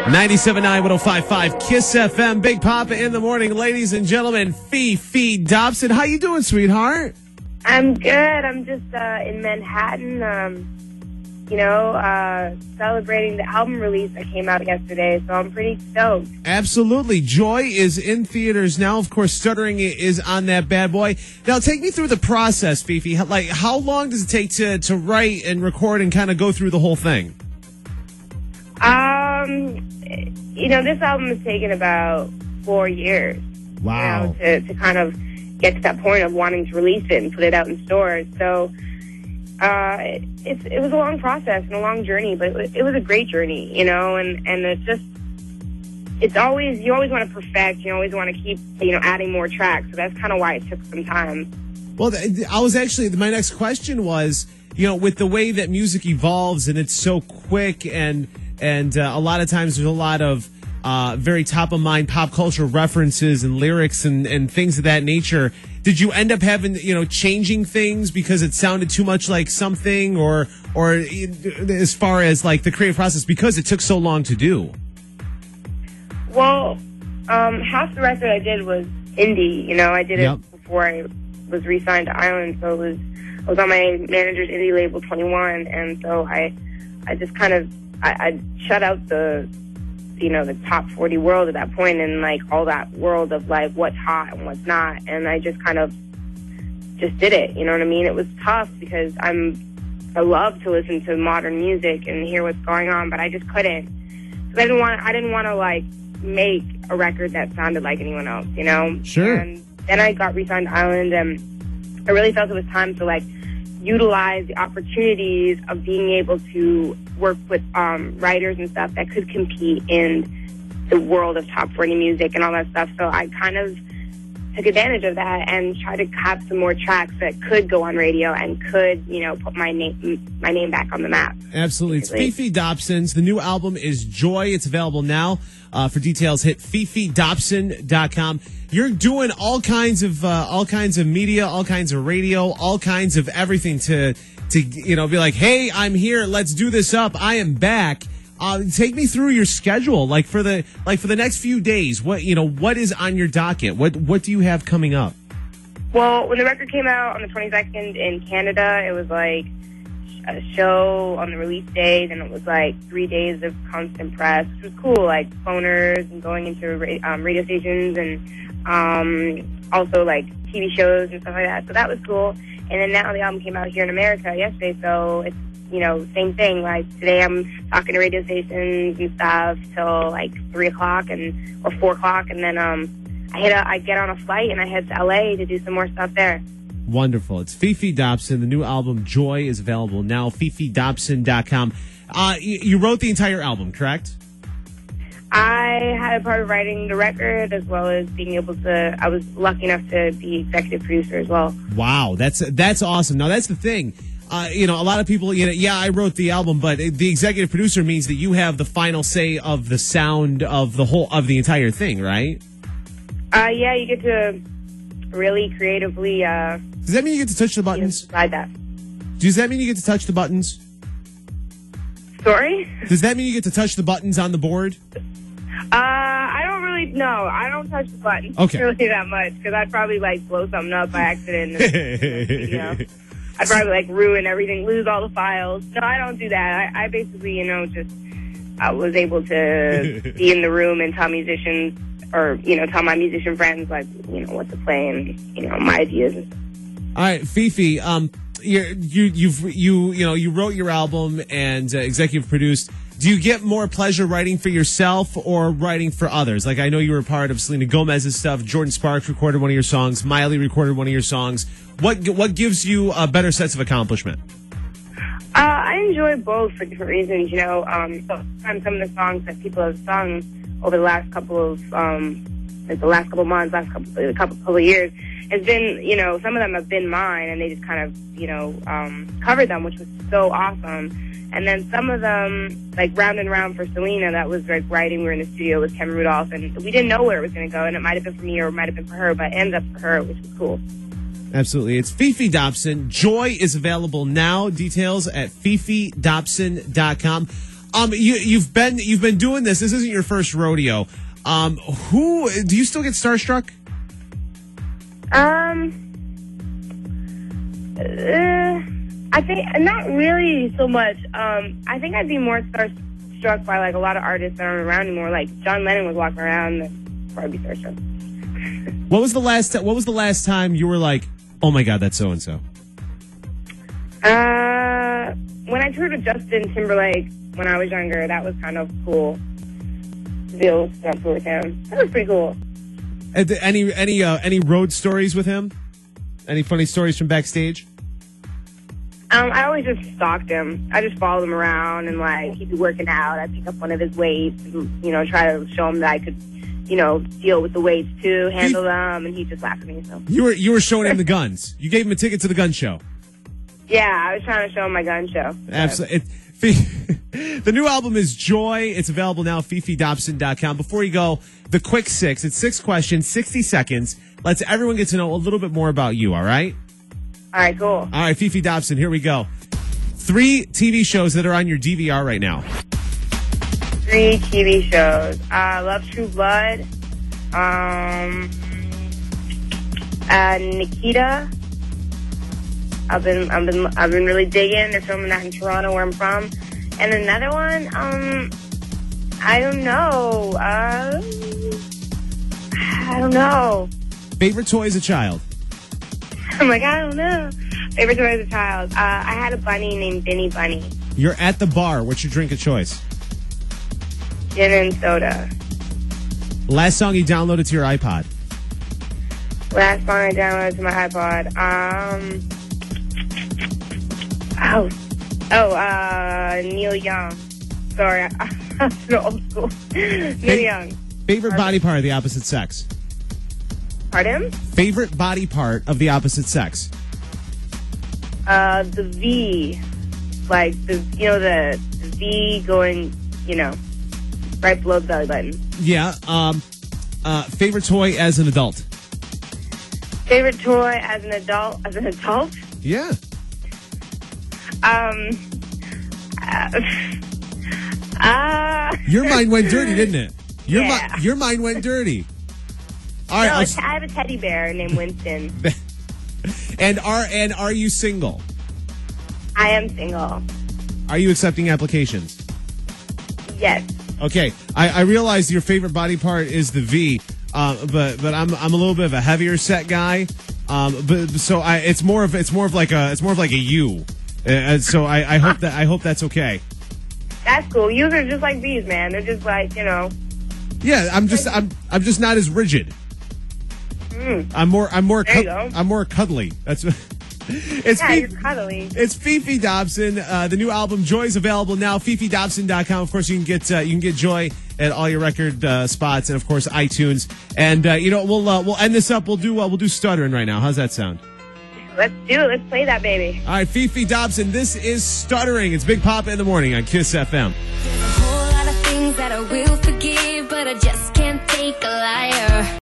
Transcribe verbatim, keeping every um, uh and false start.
ninety-seven point nine, one oh five point five, KISS F M. Big Papa in the morning, ladies and gentlemen. Fifi Dobson. How you doing, sweetheart? I'm good. I'm just uh, in Manhattan, um, you know, uh, celebrating the album release that came out yesterday, so I'm pretty stoked. Absolutely. Joy is in theaters now. Of course, Stuttering is on that bad boy. Now, take me through the process, Fifi. Like, how long does it take to, to write and record and kind of go through the whole thing? Um, you know, this album has taken about four years. Wow. You know, to, to kind of get to that point of wanting to release it and put it out in stores. So, uh, it, it's, it was a long process and a long journey, but it was, it was a great journey, you know, and, and it's just, it's always, you always want to perfect, you always want to keep, you know, adding more tracks. So that's kind of why it took some time. Well, I was actually, my next question was, you know, with the way that music evolves and it's so quick and, and uh, a lot of times there's a lot of uh, very top-of-mind pop culture references and lyrics and, and things of that nature. Did you end up having, you know, changing things because it sounded too much like something, or or as far as, like, the creative process, because it took so long to do? Well, um, half the record I did was indie. You know, I did it yep. before I was re-signed to Island, so it was, I was on my manager's indie label, twenty-one, and so I, I just kind of, I, I shut out the, you know, the top forty world at that point, and like all that world of like what's hot and what's not, and I just kind of just did it. You know what I mean? It was tough because I'm, I love to listen to modern music and hear what's going on, but I just couldn't. Cause I didn't want, I didn't want to like make a record that sounded like anyone else, you know? Sure. And then I got re-signed to Island, and I really felt it was time to like utilize the opportunities of being able to work with um, writers and stuff that could compete in the world of top forty music and all that stuff. So I kind of took advantage of that and tried to have some more tracks that could go on radio and could, you know, put my name my name back on the map. Absolutely. Basically. It's Fifi Dobson's. The new album is Joy. It's available now. Uh, for details, hit fifi dobson dot com. You're doing all kinds of uh, all kinds of media, all kinds of radio, all kinds of everything to to you know be like, hey, I'm here. Let's do this up. I am back. Uh, take me through your schedule, like for the like for the next few days. What you know, what is on your docket? What what do you have coming up? Well, when the record came out on the twenty-second in Canada, it was like a show on the release day, then it was like three days of constant press, which was cool, like phoners and going into um, radio stations and um, also like T V shows and stuff like that. So that was cool. And then now the album came out here in America yesterday, so it's, you know, same thing. Like today I'm talking to radio stations and stuff till like three o'clock and or four o'clock, and then um, I hit a, I get on a flight and I head to L A to do some more stuff there. Wonderful. It's Fifi Dobson. The new album, Joy, is available now. fifi dobson dot com. Uh, you, you wrote the entire album, correct? I had a part of writing the record as well as being able to, I was lucky enough to be executive producer as well. Wow, that's that's awesome. Now, that's the thing. Uh, you know, a lot of people, you know, yeah, I wrote the album, but the executive producer means that you have the final say of the sound of the whole, of the entire thing, right? Uh, yeah, you get to really creatively, uh, Does that mean you get to touch the buttons? decide that. Does that mean you get to touch the buttons? Sorry? Does that mean you get to touch the buttons on the board? Uh, I don't really, no, I don't touch the buttons Okay. really that much, because I'd probably, like, blow something up by accident. And, you know, I'd probably, like, ruin everything, lose all the files. No, I don't do that. I, I basically, you know, just, I was able to be in the room and tell musicians, or, you know, tell my musician friends, like, you know, what to play and, you know, my ideas and stuff. All right, Fifi, um, you you you've you you know you wrote your album and uh, executive produced. Do you get more pleasure writing for yourself or writing for others? Like, I know you were a part of Selena Gomez's stuff. Jordan Sparks recorded one of your songs. Miley recorded one of your songs. What what gives you a better sense of accomplishment? Uh, I enjoy both for different reasons. You know, um, sometimes some of the songs that people have sung over the last couple of um, like the last couple of months, last couple a couple couple of years. Has been, you know, some of them have been mine, and they just kind of, you know, um, covered them, which was so awesome. And then some of them, like Round and Round for Selena, that was like writing. We were in the studio with Kevin Rudolph, and we didn't know where it was going to go, and it might have been for me or it might have been for her, but it ended up for her, which was cool. Absolutely. It's Fifi Dobson. Joy is available now. Details at fifi dobson dot com. Um, you you've been you've been doing this. This isn't your first rodeo. Um, who do you still get starstruck? Um, uh, I think not really so much. Um, I think I'd be more starstruck by like a lot of artists that aren't around anymore. Like John Lennon was walking around, I'd probably be starstruck. What was the last? What was the last time you were like, oh my God, that's so and so? Uh, when I toured with Justin Timberlake when I was younger, that was kind of cool. To be able to tour with him, that was pretty cool. Any any uh, any road stories with him? Any funny stories from backstage? Um, I always just stalked him. I just followed him around, and like he'd be working out. I'd pick up one of his weights, and, you know, try to show him that I could, you know, deal with the weights too, handle them, and he'd just laugh at me. So you were you were showing him the guns. You gave him a ticket to the gun show. Yeah, I was trying to show him my gun show. Absolutely. It, the new album is Joy. It's available now at Fifi Dobson dot com. Before you go, the quick six. It's six questions, sixty seconds. Let's everyone get to know a little bit more about you, all right? All right, cool. All right, Fifi Dobson, here we go. Three T V shows that are on your D V R right now. Three T V shows. I uh, love True Blood. Um, uh, Nikita. I've been, I've been, I've been really digging. They're filming that in Toronto, where I'm from. And another one, um, I don't know. Uh, I don't know. Favorite toy as a child? I'm like, I don't know. Favorite toy as a child? Uh, I had a bunny named Vinny Bunny. You're at the bar. What's your drink of choice? Gin and soda. Last song you downloaded to your iPod? Last song I downloaded to my iPod. Um, oh, oh, uh, Neil Young. Sorry, I'm so old school. Neil Fa- Young. Favorite body part of the opposite sex? Pardon? Favorite body part of the opposite sex? Uh, the V. Like, the, you know, the, the V going, you know, right below the belly button. Yeah. Um, uh, favorite toy as an adult? Favorite toy as an adult? As an adult? Yeah. Um. Uh, uh Your mind went dirty, didn't it? Your, yeah. mi- your mind went dirty. All right. No, I'll... I have a teddy bear named Winston. and are and are you single? I am single. Are you accepting applications? Yes. Okay. I, I realize your favorite body part is the V, uh, but but I'm I'm a little bit of a heavier set guy. Um, but so I it's more of it's more of like a it's more of like a U. Uh, so I, I hope that I hope that's okay. That's cool. Yous are just like V's, man. They're just like, you know. Yeah, I'm just I'm I'm just not as rigid. Mm. I'm more I'm more there cu- you go. I'm more cuddly. That's it's yeah, Fifi, you're cuddly. It's Fifi Dobson. Uh, the new album Joy is available now. Fifi Dobson dot com. Of course, you can get uh, you can get Joy at all your record uh, spots and of course iTunes. And uh, you know we'll uh, we'll end this up. We'll do uh, we'll do Stuttering right now. How's that sound? Let's do it. Let's play that baby. All right, Fifi Dobson. This is Stuttering. It's Big Papa in the Morning on Kiss F M. There's a whole lot of things that I will forgive, but I just can't take a liar.